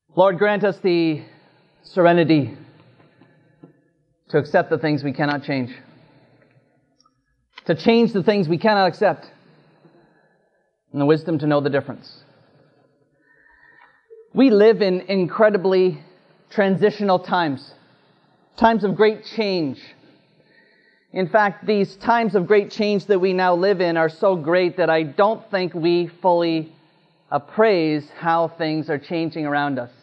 Lord, grant us the serenity to accept the things we cannot change, to change the things we cannot accept, and the wisdom to know the difference. We live in incredibly transitional times of great change. In fact, these times of great change that we now live in are so great that I don't think we fully appraise how things are changing around us.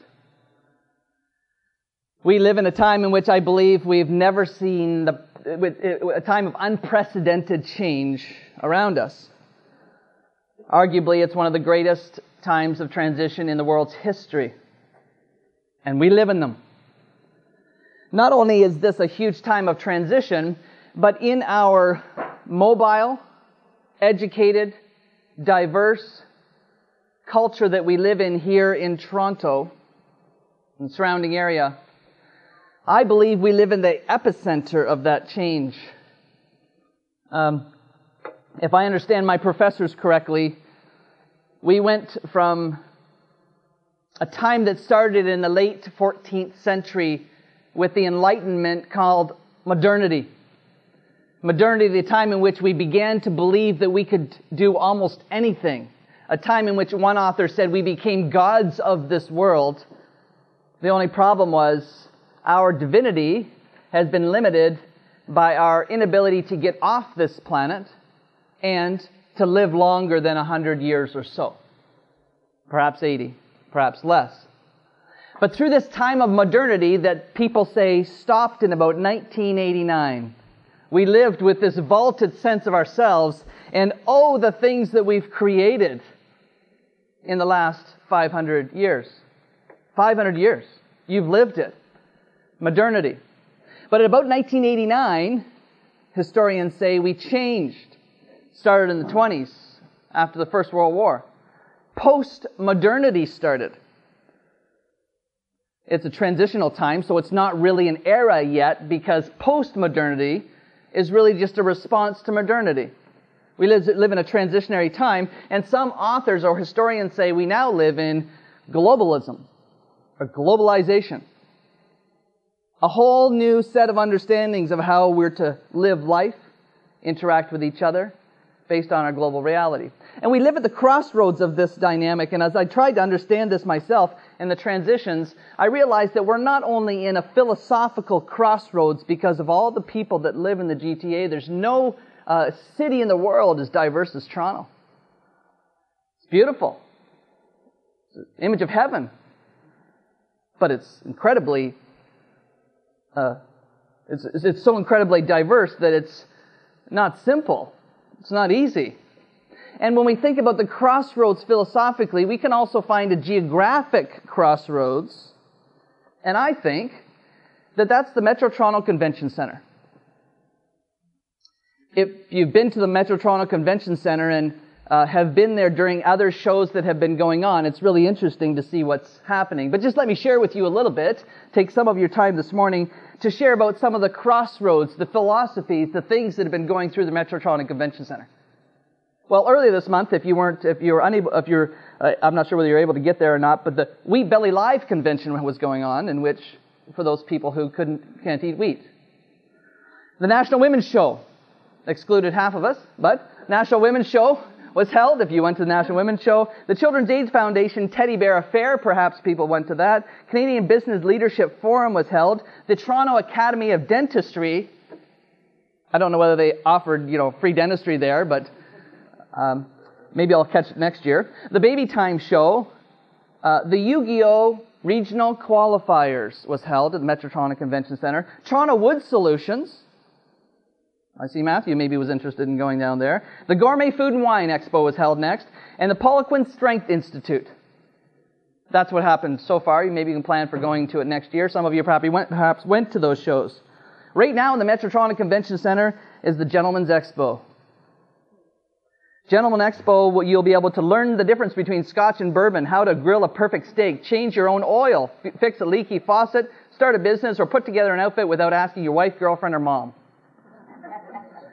We live in a time in which I believe we've never seen a time of unprecedented change around us. Arguably, it's one of the greatest times of transition in the world's history. And we live in them. Not only is this a huge time of transition, but in our mobile, educated, diverse culture that we live in here in Toronto and surrounding area, I believe we live in the epicenter of that change. If I understand my professors correctly, we went from a time that started in the late 14th century with the Enlightenment called modernity. Modernity, the time in which we began to believe that we could do almost anything. A time in which one author said we became gods of this world. The only problem was our divinity has been limited by our inability to get off this planet and to live longer than 100 years or so. Perhaps 80, perhaps less. But through this time of modernity that people say stopped in about 1989, we lived with this vaulted sense of ourselves and the things that we've created in the last 500 years. 500 years. You've lived it. Modernity. But at about 1989, historians say we changed. Started in the 20s, after the First World War. Post-modernity started. It's a transitional time, so it's not really an era yet, because post-modernity is really just a response to modernity. We live in a transitionary time, and some authors or historians say we now live in globalism, or globalization. A whole new set of understandings of how we're to live life, interact with each other, based on our global reality. And we live at the crossroads of this dynamic, and as I tried to understand this myself in the transitions, I realized that we're not only in a philosophical crossroads because of all the people that live in the GTA. There's no city in the world as diverse as Toronto. It's beautiful. It's an image of heaven. But it's incredibly, it's so incredibly diverse that it's not simple. It's not easy. And when we think about the crossroads philosophically, we can also find a geographic crossroads. And I think that that's the Metro Toronto Convention Centre. If you've been to the Metro Toronto Convention Centre and have been there during other shows that have been going on, it's really interesting to see what's happening. But just let me share with you a little bit, take some of your time this morning to share about some of the crossroads, the philosophies, the things that have been going through the Metro Toronto Convention Centre. Well, earlier this month, I'm not sure whether you're able to get there or not, but the Wheat Belly Live convention was going on, in which, for those people who can't eat wheat. The National Women's Show excluded half of us, but National Women's Show was held, if you went to the National Women's Show. The Children's AIDS Foundation Teddy Bear Affair, perhaps people went to that. Canadian Business Leadership Forum was held. The Toronto Academy of Dentistry, I don't know whether they offered, free dentistry there, but maybe I'll catch it next year. The Baby Time Show, the Yu-Gi-Oh! Regional Qualifiers was held at the Metro Toronto Convention Centre. Toronto Wood Solutions, I see Matthew maybe was interested in going down there. The Gourmet Food and Wine Expo was held next. And the Poliquin Strength Institute. That's what happened so far. Maybe you can plan for going to it next year. Some of you perhaps went to those shows. Right now in the Metro Toronto Convention Centre is the Gentleman's Expo. Gentleman Expo, you'll be able to learn the difference between Scotch and bourbon, how to grill a perfect steak, change your own oil, fix a leaky faucet, start a business, or put together an outfit without asking your wife, girlfriend, or mom.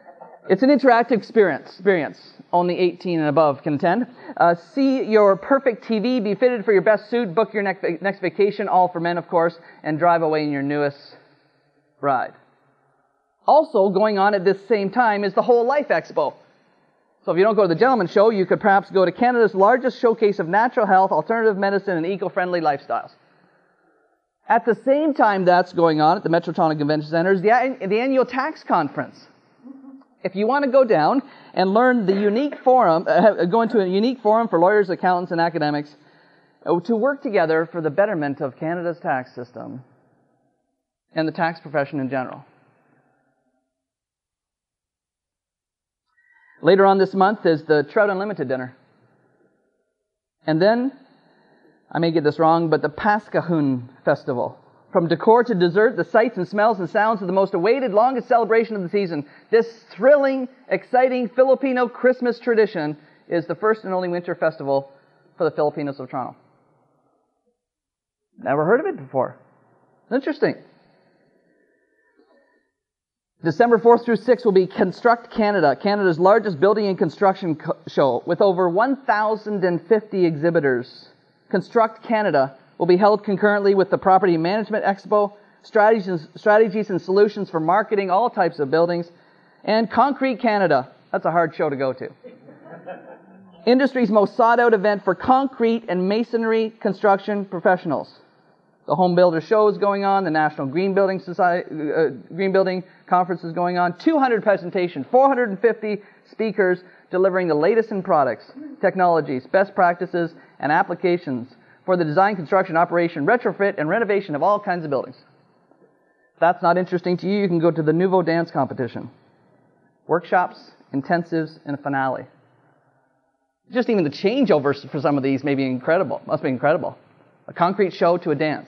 It's an interactive experience. Only 18 and above can attend. See your perfect TV, be fitted for your best suit, book your next vacation, all for men, of course, and drive away in your newest ride. Also going on at this same time is the Whole Life Expo. So if you don't go to the Gentleman's Show, you could perhaps go to Canada's largest showcase of natural health, alternative medicine, and eco-friendly lifestyles. At the same time that's going on at the Metro Toronto Convention Centre is the annual tax conference. If you want to go down and learn the unique forum, go into a unique forum for lawyers, accountants, and academics to work together for the betterment of Canada's tax system and the tax profession in general. Later on this month is the Trout Unlimited dinner. And then, I may get this wrong, but the Paskahun Festival. From decor to dessert, the sights and smells and sounds of the most awaited, longest celebration of the season. This thrilling, exciting Filipino Christmas tradition is the first and only winter festival for the Filipinos of Toronto. Never heard of it before. Interesting. December 4th through 6th will be Construct Canada, Canada's largest building and construction show, with over 1,050 exhibitors. Construct Canada will be held concurrently with the Property Management Expo, strategies and solutions for marketing all types of buildings, and Concrete Canada. That's a hard show to go to. Industry's most sought-out event for concrete and masonry construction professionals. The Home Builder Show is going on. The National Green Building Conference is going on. 200 presentations, 450 speakers delivering the latest in products, technologies, best practices, and applications for the design, construction, operation, retrofit, and renovation of all kinds of buildings. If that's not interesting to you, you can go to the Nouveau Dance Competition. Workshops, intensives, and a finale. Just even the changeovers for some of these may be incredible. Must be incredible. A concrete show to a dance.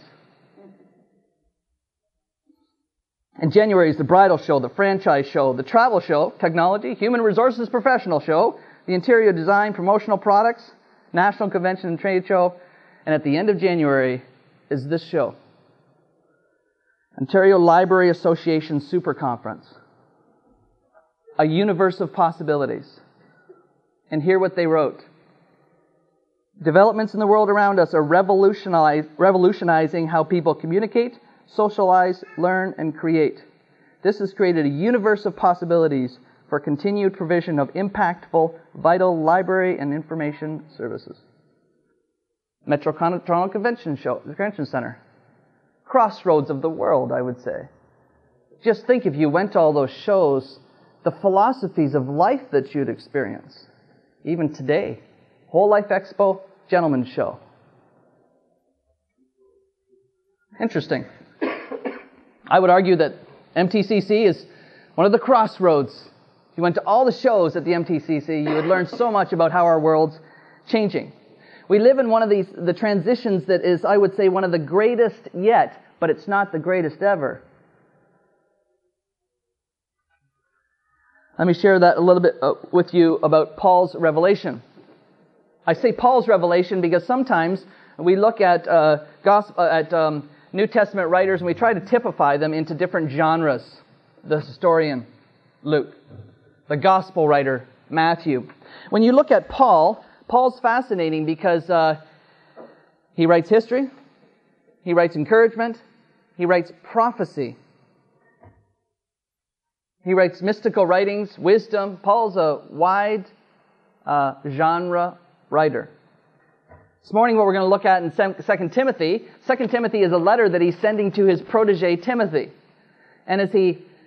In January is the Bridal Show, the Franchise Show, the Travel Show, Technology, Human Resources Professional Show, the Interior Design Promotional Products, National Convention and Trade Show, and at the end of January is this show. Ontario Library Association Super Conference. A universe of possibilities. And hear what they wrote. Developments in the world around us are revolutionizing how people communicate, socialize, learn, and create. This has created a universe of possibilities for continued provision of impactful, vital library and information services. Metro Toronto Convention Centre. Crossroads of the world, I would say. Just think if you went to all those shows, the philosophies of life that you'd experience. Even today. Whole Life Expo, Gentleman's Show. Interesting. I would argue that MTCC is one of the crossroads. If you went to all the shows at the MTCC, you would learn so much about how our world's changing. We live in one of the transitions that is, I would say, one of the greatest yet, but it's not the greatest ever. Let me share that a little bit with you about Paul's revelation. I say Paul's revelation because sometimes we look at New Testament writers and we try to typify them into different genres. The historian, Luke. The gospel writer, Matthew. When you look at Paul's fascinating because he writes history, he writes encouragement, he writes prophecy. He writes mystical writings, wisdom. Paul's a wide genre writer. This morning what we're going to look at in 2 Timothy. 2 Timothy is a letter that he's sending to his protege Timothy. And as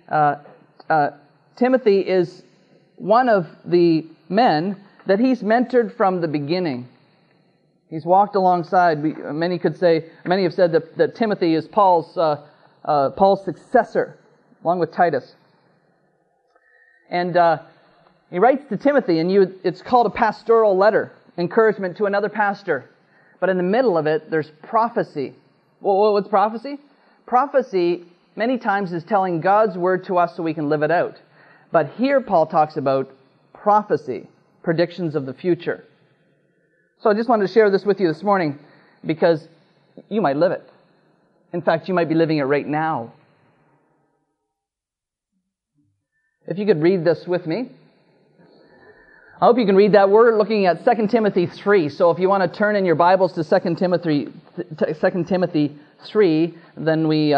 Timothy is one of the men that he's mentored from the beginning. He's walked alongside. Many have said that Timothy is Paul's successor, along with Titus. And he writes to Timothy, and it's called a pastoral letter, encouragement to another pastor. But in the middle of it, there's prophecy. Well, what's prophecy? Prophecy, many times, is telling God's word to us so we can live it out. But here Paul talks about prophecy, predictions of the future. So I just wanted to share this with you this morning because you might live it. In fact, you might be living it right now. If you could read this with me. I hope you can read that. We're looking at 2 Timothy 3. So if you want to turn in your Bibles to 2 Timothy 3, then we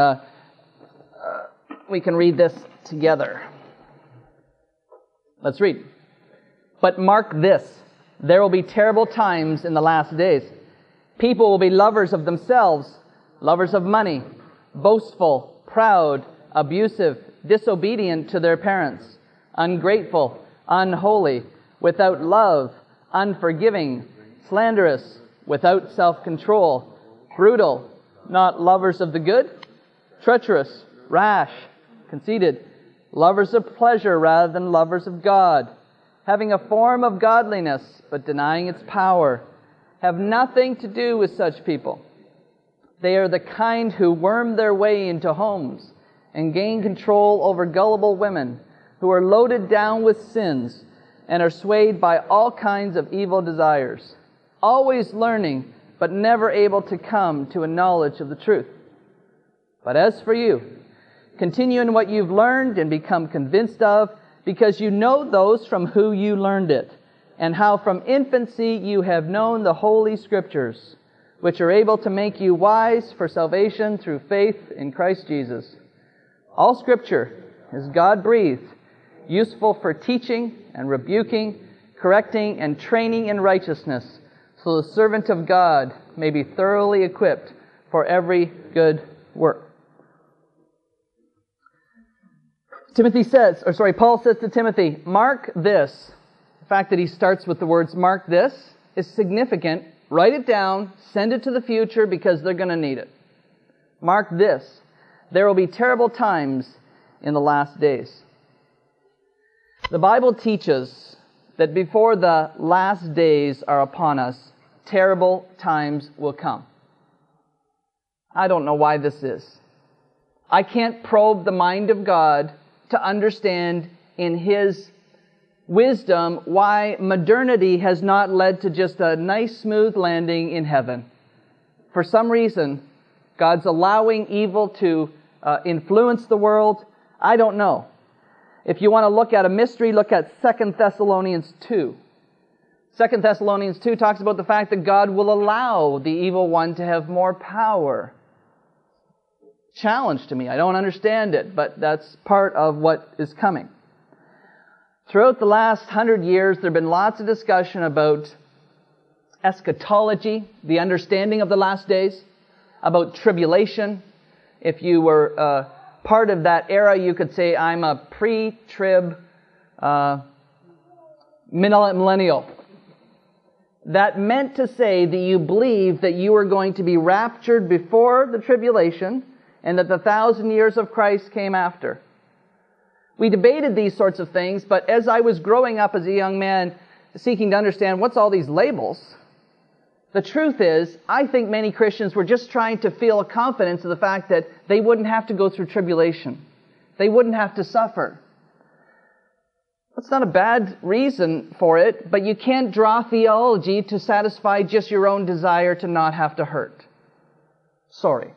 can read this together. Let's read. But mark this, there will be terrible times in the last days. People will be lovers of themselves, lovers of money, boastful, proud, abusive, disobedient to their parents, ungrateful, unholy, without love, unforgiving, slanderous, without self-control, brutal, not lovers of the good, treacherous, rash, conceited, lovers of pleasure rather than lovers of God, having a form of godliness but denying its power. Have nothing to do with such people. They are the kind who worm their way into homes and gain control over gullible women who are loaded down with sins and are swayed by all kinds of evil desires, always learning, but never able to come to a knowledge of the truth. But as for you, continue in what you've learned and become convinced of, because you know those from whom you learned it, and how from infancy you have known the Holy Scriptures, which are able to make you wise for salvation through faith in Christ Jesus. All Scripture is God-breathed, useful for teaching and rebuking, correcting and training in righteousness, so the servant of God may be thoroughly equipped for every good work. Paul says to Timothy, mark this. The fact that he starts with the words mark this is significant. Write it down, send it to the future because they're going to need it. Mark this. There will be terrible times in the last days. The Bible teaches that before the last days are upon us, terrible times will come. I don't know why this is. I can't probe the mind of God to understand in His wisdom why modernity has not led to just a nice smooth landing in heaven. For some reason, God's allowing evil to influence the world. I don't know. If you want to look at a mystery, look at 2 Thessalonians 2. 2 Thessalonians 2 talks about the fact that God will allow the evil one to have more power. Challenge to me. I don't understand it, but that's part of what is coming. Throughout the last 100 years, there have been lots of discussion about eschatology, the understanding of the last days, about tribulation. If you were part of that era, you could say, I'm a pre-trib millennial. That meant to say that you believed that you were going to be raptured before the tribulation and that the 1,000 years of Christ came after. We debated these sorts of things, but as I was growing up as a young man seeking to understand what's all these labels, the truth is, I think many Christians were just trying to feel a confidence of the fact that they wouldn't have to go through tribulation. They wouldn't have to suffer. That's not a bad reason for it, but you can't draw theology to satisfy just your own desire to not have to hurt. Sorry.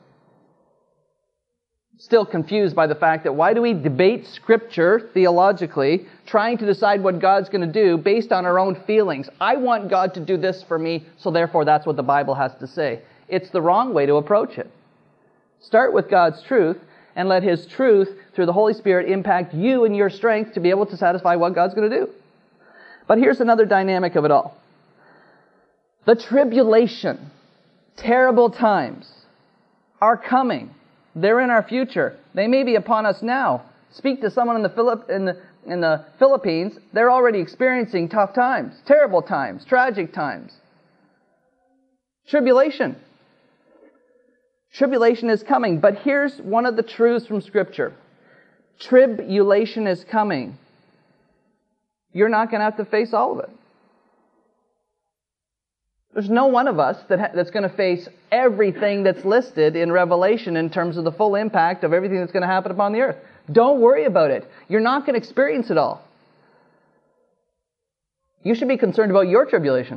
Still confused by the fact that why do we debate Scripture theologically, trying to decide what God's going to do based on our own feelings? I want God to do this for me, so therefore that's what the Bible has to say. It's the wrong way to approach it. Start with God's truth and let His truth through the Holy Spirit impact you and your strength to be able to satisfy what God's going to do. But here's another dynamic of it all. The tribulation, terrible times, are coming. They're in our future. They may be upon us now. Speak to someone in the Philippines. They're already experiencing tough times, terrible times, tragic times. Tribulation. Tribulation is coming. But here's one of the truths from Scripture. Tribulation is coming. You're not going to have to face all of it. There's no one of us that's going to face everything that's listed in Revelation in terms of the full impact of everything that's going to happen upon the earth. Don't worry about it. You're not going to experience it all. You should be concerned about your tribulation.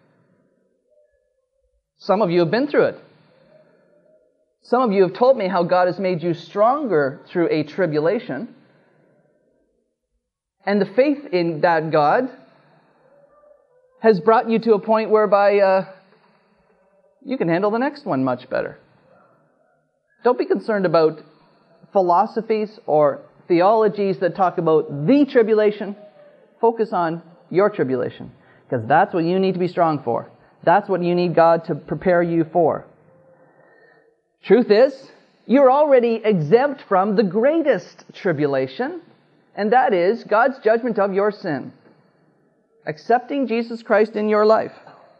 Some of you have been through it. Some of you have told me how God has made you stronger through a tribulation. And the faith in that God has brought you to a point whereby you can handle the next one much better. Don't be concerned about philosophies or theologies that talk about the tribulation. Focus on your tribulation, because that's what you need to be strong for. That's what you need God to prepare you for. Truth is, you're already exempt from the greatest tribulation, and that is God's judgment of your sin. Accepting Jesus Christ in your life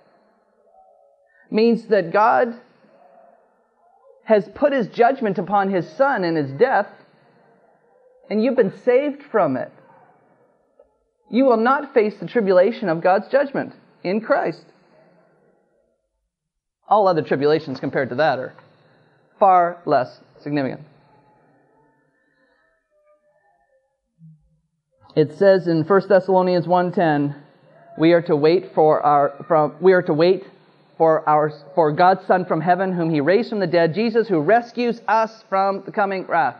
means that God has put His judgment upon His Son in His death, and you've been saved from it. You will not face the tribulation of God's judgment in Christ. All other tribulations compared to that are far less significant. It says in 1 Thessalonians 1:10, we are to wait for God's Son from heaven, whom He raised from the dead, Jesus, who rescues us from the coming wrath.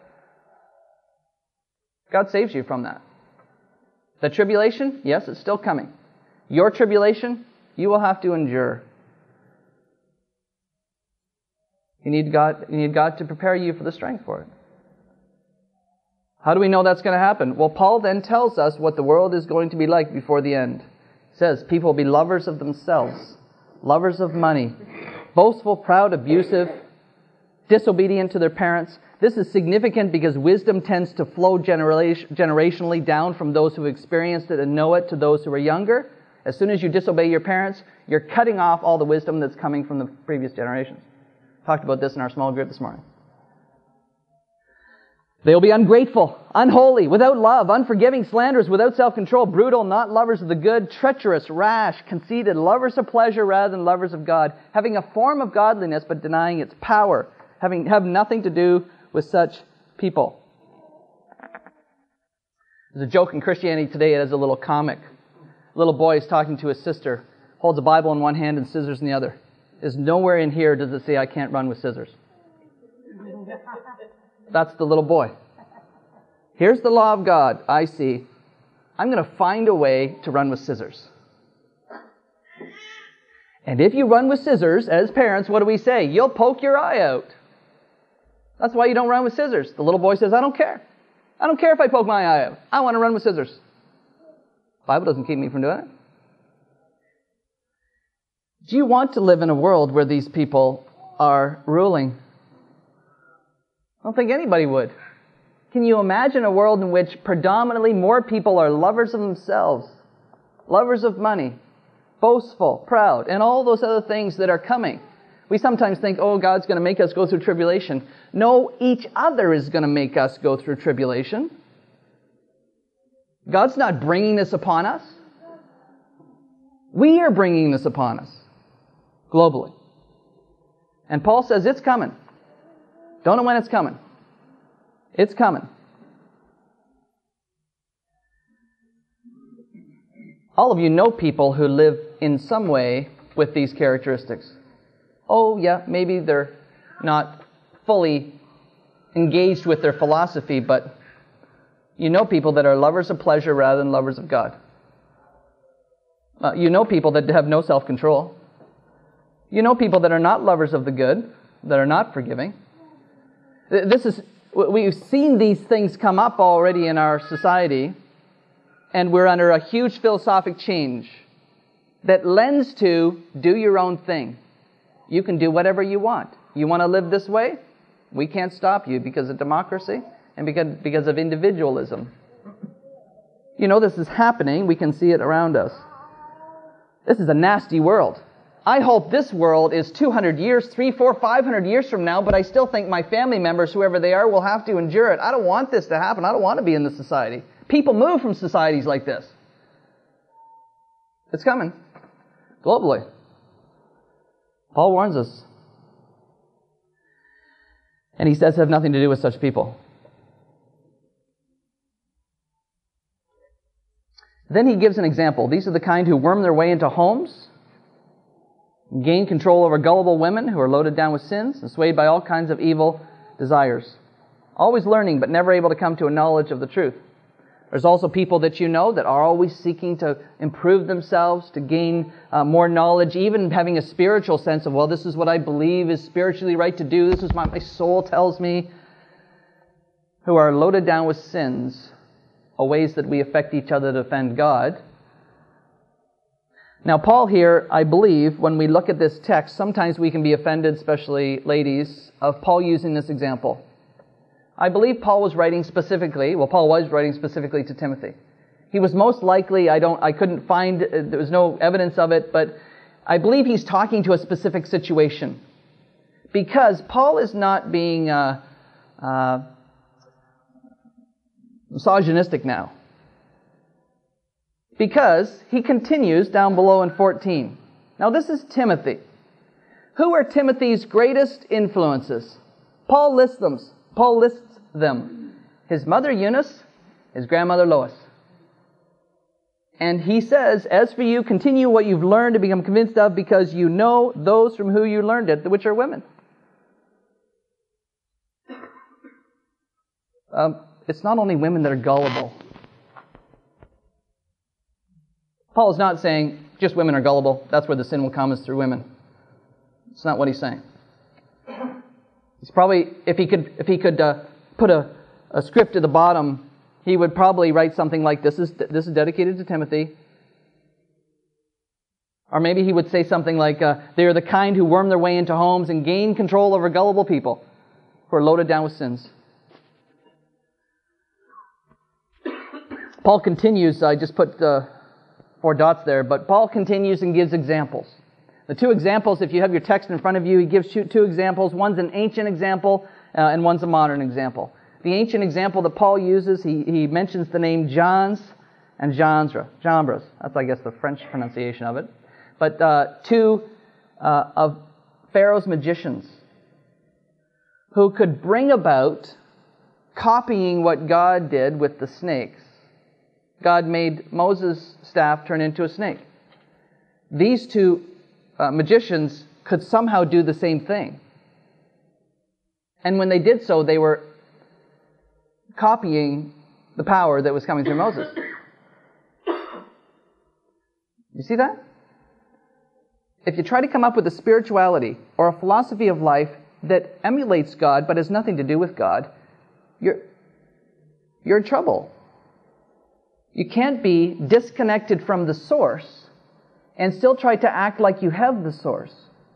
God saves you from that. The tribulation, yes, it's still coming. Your tribulation, you will have to endure. You need God to prepare you for the strength for it. How do we know that's going to happen? Well, Paul then tells us what the world is going to be like before the end. He says, people will be lovers of themselves, lovers of money, boastful, proud, abusive, disobedient to their parents. This is significant because wisdom tends to flow generationally down from those who experienced it and know it to those who are younger. As soon as you disobey your parents, you're cutting off all the wisdom that's coming from the previous generations. Talked about this in our small group this morning. They will be ungrateful, unholy, without love, unforgiving, slanderous, without self-control, brutal, not lovers of the good, treacherous, rash, conceited, lovers of pleasure rather than lovers of God, having a form of godliness but denying its power, have nothing to do with such people. There's a joke in Christianity Today. It has a little comic. A little boy is talking to his sister, holds a Bible in one hand and scissors in the other. There's nowhere in here does it say, I can't run with scissors. That's the little boy. Here's the law of God. I see. I'm going to find a way to run with scissors. And if you run with scissors, as parents, what do we say? You'll poke your eye out. That's why you don't run with scissors. The little boy says, I don't care. I don't care if I poke my eye out. I want to run with scissors. The Bible doesn't keep me from doing it. Do you want to live in a world where these people are ruling? I don't think anybody would. Can you imagine a world in which predominantly more people are lovers of themselves, lovers of money, boastful, proud, and all those other things that are coming? We sometimes think, oh, God's going to make us go through tribulation. No, each other is going to make us go through tribulation. God's not bringing this upon us. We are bringing this upon us globally. And Paul says it's coming. Don't know when it's coming. It's coming. All of you know people who live in some way with these characteristics. Oh, yeah, maybe they're not fully engaged with their philosophy, but you know people that are lovers of pleasure rather than lovers of God. You know people that have no self-control. You know people that are not lovers of the good, that are not forgiving. We've seen these things come up already in our society, and we're under a huge philosophic change that lends to do your own thing. You can do whatever you want. You want to live this way? We can't stop you because of democracy and because of individualism. You know this is happening. We can see it around us. This is a nasty world. I hope this world is 200 years, 300, 400, 500 years from now, but I still think my family members, whoever they are, will have to endure it. I don't want this to happen. I don't want to be in this society. People move from societies like this. It's coming. Globally. Paul warns us. And he says have nothing to do with such people. Then he gives an example. These are the kind who worm their way into homes, gain control over gullible women who are loaded down with sins and swayed by all kinds of evil desires. Always learning but never able to come to a knowledge of the truth. There's also people that you know that are always seeking to improve themselves, to gain more knowledge, even having a spiritual sense of, well, this is what I believe is spiritually right to do. This is what my soul tells me. Who are loaded down with sins, or ways that we affect each other to offend God. Now, Paul here, I believe, when we look at this text, sometimes we can be offended, especially ladies, of Paul using this example. I believe Paul was writing specifically to Timothy. He was most likely, I couldn't find, there was no evidence of it, but I believe he's talking to a specific situation. Because Paul is not being misogynistic now. Because he continues down below in 14. Now this is Timothy. Who are Timothy's greatest influences? Paul lists them. His mother Eunice, his grandmother Lois. And he says, as for you, continue what you've learned to become convinced of, because you know those from whom you learned it, which are women. It's not only women that are gullible. Paul is not saying just women are gullible. That's where the sin will come, is through women. It's not what he's saying. He's probably, if he could put a script at the bottom, he would probably write something like this is dedicated to Timothy. Or maybe he would say something like, they are the kind who worm their way into homes and gain control over gullible people who are loaded down with sins. Paul continues, I just put 4 dots there, but Paul continues and gives examples. The 2 examples, if you have your text in front of you, he gives 2 examples. One's an ancient example, and one's a modern example. The ancient example that Paul uses, he mentions the name Jannes and Jambres. That's, I guess, the French pronunciation of it. But 2 of Pharaoh's magicians who could bring about copying what God did with the snakes. God made Moses' staff turn into a snake. These 2 magicians could somehow do the same thing. And when they did so, they were copying the power that was coming through Moses. You see that? If you try to come up with a spirituality or a philosophy of life that emulates God but has nothing to do with God, you're in trouble. You can't be disconnected from the source and still try to act like you have the source.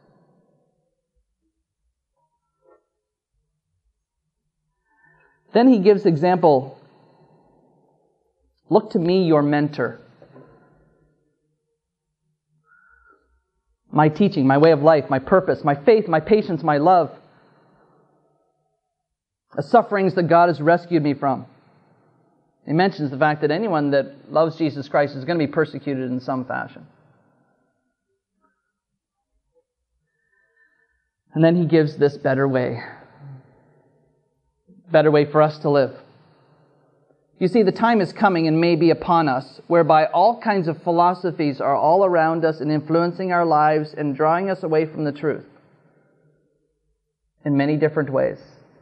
Then he gives example, look to me, your mentor. My teaching, my way of life, my purpose, my faith, my patience, my love. The sufferings that God has rescued me from. He mentions the fact that anyone that loves Jesus Christ is going to be persecuted in some fashion. And then he gives this better way. Better way for us to live. You see, the time is coming and may be upon us whereby all kinds of philosophies are all around us and influencing our lives and drawing us away from the truth in many different ways.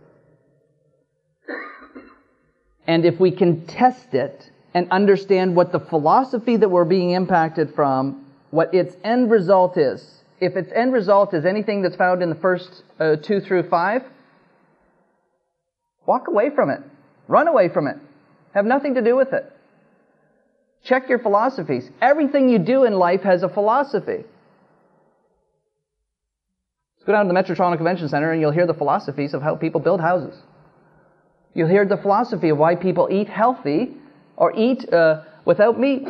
And if we can test it and understand what the philosophy that we're being impacted from, what its end result is, if its end result is anything that's found in the first 2 through 5, walk away from it. Run away from it. Have nothing to do with it. Check your philosophies. Everything you do in life has a philosophy. Go down to the Metro Toronto Convention Center and you'll hear the philosophies of how people build houses. You'll hear the philosophy of why people eat healthy or eat without meat.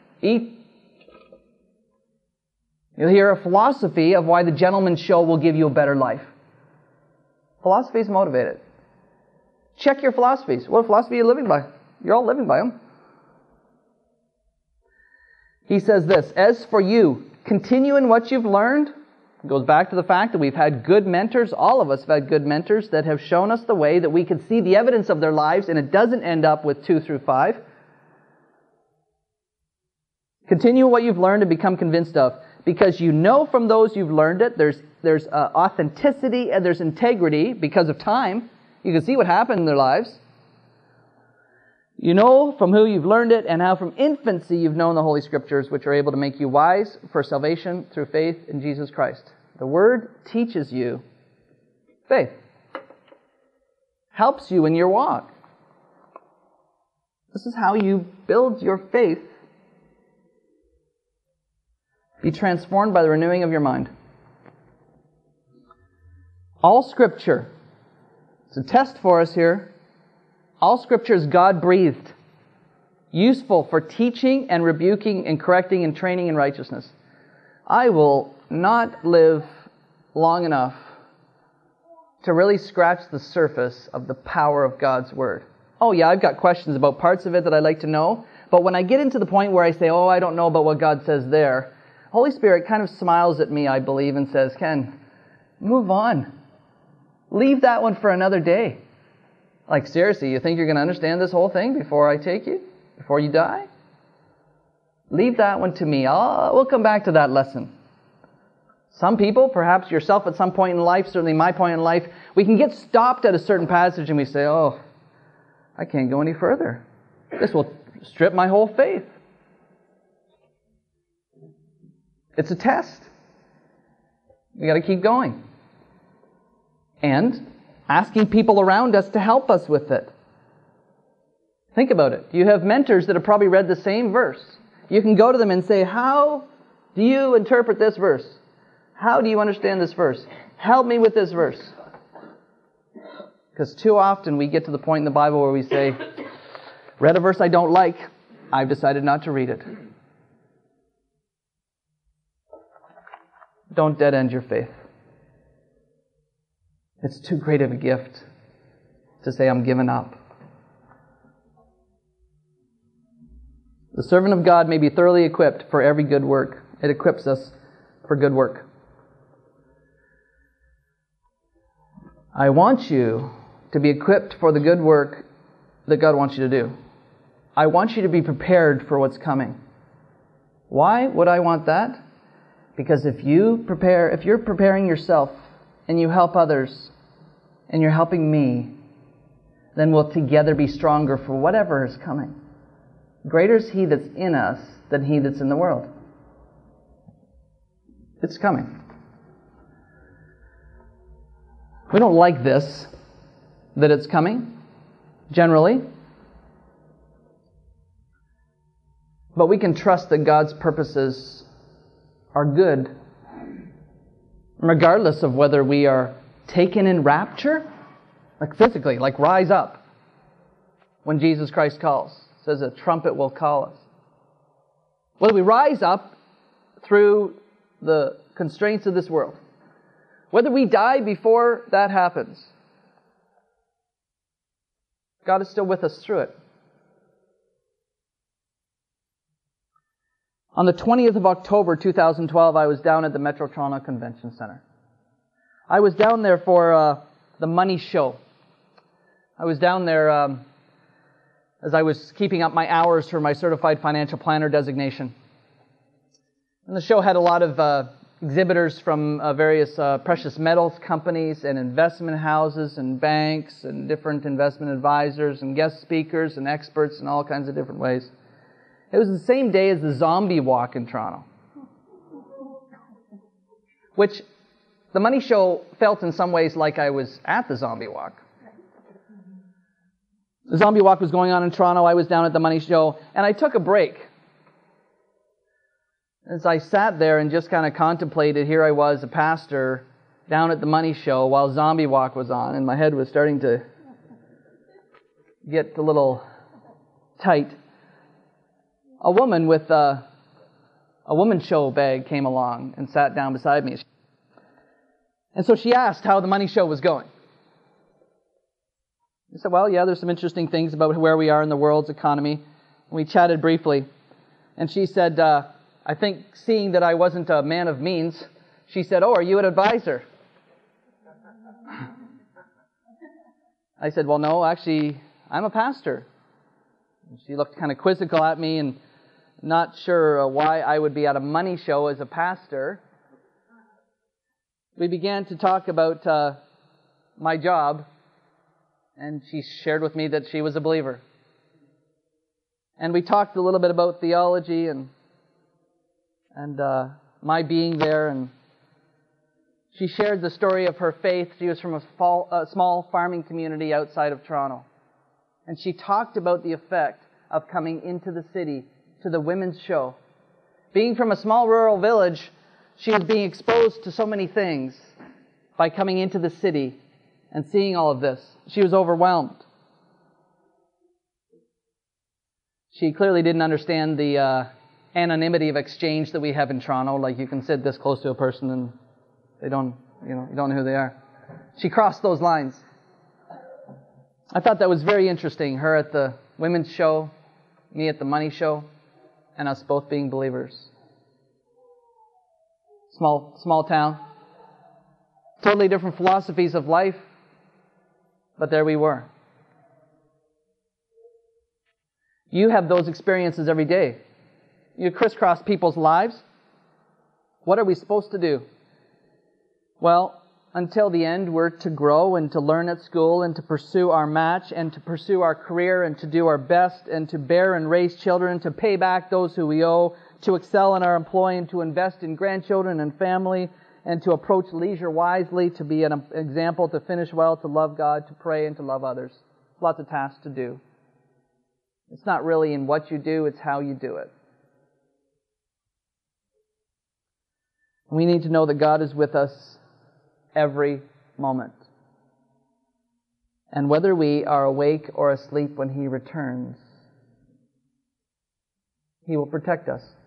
You'll hear a philosophy of why the Gentleman's Show will give you a better life. Philosophy is motivated. Check your philosophies. What philosophy are you living by? You're all living by them. He says this, as for you, continue in what you've learned. It goes back to the fact that we've had good mentors. All of us have had good mentors that have shown us the way, that we can see the evidence of their lives, and it doesn't end up with 2 through 5. Continue what you've learned and become convinced of. Because you know from those you've learned it, there's authenticity and there's integrity because of time. You can see what happened in their lives. You know from who you've learned it, and how from infancy you've known the Holy Scriptures, which are able to make you wise for salvation through faith in Jesus Christ. The Word teaches you faith. Helps you in your walk. This is how you build your faith. Be transformed by the renewing of your mind. All Scripture, it's a test for us here. All Scripture is God-breathed, useful for teaching and rebuking and correcting and training in righteousness. I will not live long enough to really scratch the surface of the power of God's Word. Oh yeah, I've got questions about parts of it that I'd like to know, but when I get into the point where I say, oh, I don't know about what God says there, Holy Spirit kind of smiles at me, I believe, and says, Ken, move on. Leave that one for another day. Like, seriously, you think you're going to understand this whole thing before I take you? Before you die? Leave that one to me. We'll come back to that lesson. Some people, perhaps yourself at some point in life, certainly my point in life, we can get stopped at a certain passage and we say, oh, I can't go any further. This will strip my whole faith. It's a test. We got to keep going. And asking people around us to help us with it. Think about it. You have mentors that have probably read the same verse. You can go to them and say, how do you interpret this verse? How do you understand this verse? Help me with this verse. Because too often we get to the point in the Bible where we say, read a verse I don't like, I've decided not to read it. Don't dead end your faith. It's too great of a gift to say, I'm giving up. The servant of God may be thoroughly equipped for every good work. It equips us for good work. I want you to be equipped for the good work that God wants you to do. I want you to be prepared for what's coming. Why would I want that? Because if you're preparing yourself and you help others and you're helping me, then we'll together be stronger for whatever is coming. Greater is He that's in us than he that's in the world. It's coming. We don't like this, that it's coming, generally. But we can trust that God's purposes are good, regardless of whether we are taken in rapture, like physically, like rise up, when Jesus Christ calls. It says a trumpet will call us. Whether we rise up through the constraints of this world, whether we die before that happens, God is still with us through it. On the 20th of October 2012, I was down at the Metro Toronto Convention Centre. I was down there for the Money Show. I was down there as I was keeping up my hours for my Certified Financial Planner designation. And the show had a lot of exhibitors from various precious metals companies and investment houses and banks and different investment advisors and guest speakers and experts in all kinds of different ways. It was the same day as the Zombie Walk in Toronto, which the Money Show felt in some ways like I was at the Zombie Walk. The Zombie Walk was going on in Toronto. I was down at the Money Show, and I took a break. As I sat there and just kind of contemplated, here I was, a pastor, down at the Money Show while Zombie Walk was on, and my head was starting to get a little tight. A woman with a woman's show bag came along and sat down beside me. And so she asked how the Money Show was going. I said, well, yeah, there's some interesting things about where we are in the world's economy. We chatted briefly. And she said, I think seeing that I wasn't a man of means, she said, oh, are you an advisor? I said, well, no, actually, I'm a pastor. And she looked kind of quizzical at me and not sure why I would be at a Money Show as a pastor. We began to talk about my job, and she shared with me that she was a believer. And we talked a little bit about theology and my being there, and she shared the story of her faith. She was from a small farming community outside of Toronto. And she talked about the effect of coming into the city to the women's show. Being from a small rural village, she was being exposed to so many things by coming into the city and seeing all of this. She was overwhelmed. She clearly didn't understand the anonymity of exchange that we have in Toronto. Like, you can sit this close to a person and you don't know who they are. She crossed those lines. I thought that was very interesting. Her at the women's show, me at the money show, and us both being believers. Small town. Totally different philosophies of life, but there we were. You have those experiences every day. You crisscross people's lives. What are we supposed to do? Well, until the end, we're to grow and to learn at school and to pursue our match and to pursue our career and to do our best and to bear and raise children, to pay back those who we owe, to excel in our employ and to invest in grandchildren and family and to approach leisure wisely, to be an example, to finish well, to love God, to pray and to love others. Lots of tasks to do. It's not really in what you do, it's how you do it. We need to know that God is with us every moment. And whether we are awake or asleep when He returns, He will protect us.